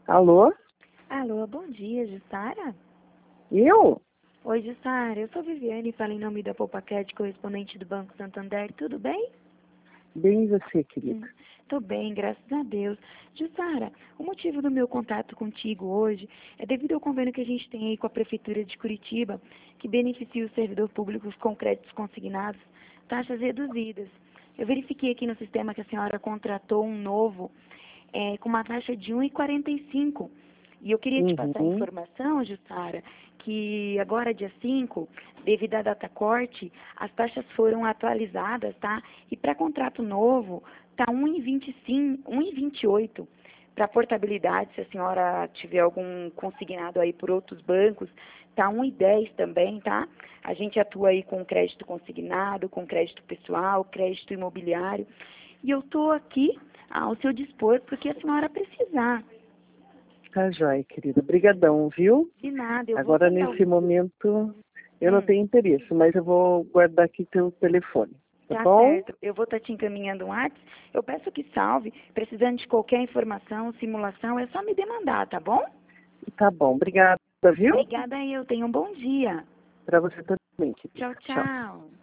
Alô? Alô, bom dia, Jussara? Eu? Oi, Jussara, eu sou Viviane, falo em nome da PoupaCred, correspondente do Banco Santander, tudo bem? Bem e você, querida? Tô bem, graças a Deus. Jussara, o motivo do meu contato contigo hoje é devido ao convênio que a gente tem aí com a Prefeitura de Curitiba, que beneficia os servidores públicos com créditos consignados, taxas reduzidas. Eu verifiquei aqui no sistema que a senhora contratou um novo com uma taxa de 1,45. E eu queria te passar a Uhum. informação, Jussara, que agora, dia 5, devido à data corte, as taxas foram atualizadas, tá? E para contrato novo, tá 1,25, 1,28. Para portabilidade, se a senhora tiver algum consignado aí por outros bancos, tá 1,10 também, tá? A gente atua aí com crédito consignado, com crédito pessoal, crédito imobiliário. E eu estou aqui ao seu dispor porque a senhora precisar. Tá joia, querida. Obrigadão, viu? De nada, eu vou Agora, tentar. nesse momento, eu não Hum, tenho interesse, mas eu vou guardar aqui teu telefone. Tá tá bom? certo. Eu vou estar te encaminhando um WhatsApp. Eu peço que salve. Precisando de qualquer informação, simulação, é só me demandar, tá bom? Tá bom. Obrigada, viu? Obrigada eu. Tenha um bom dia. Pra você também, querida. Tchau, Tchau. tchau.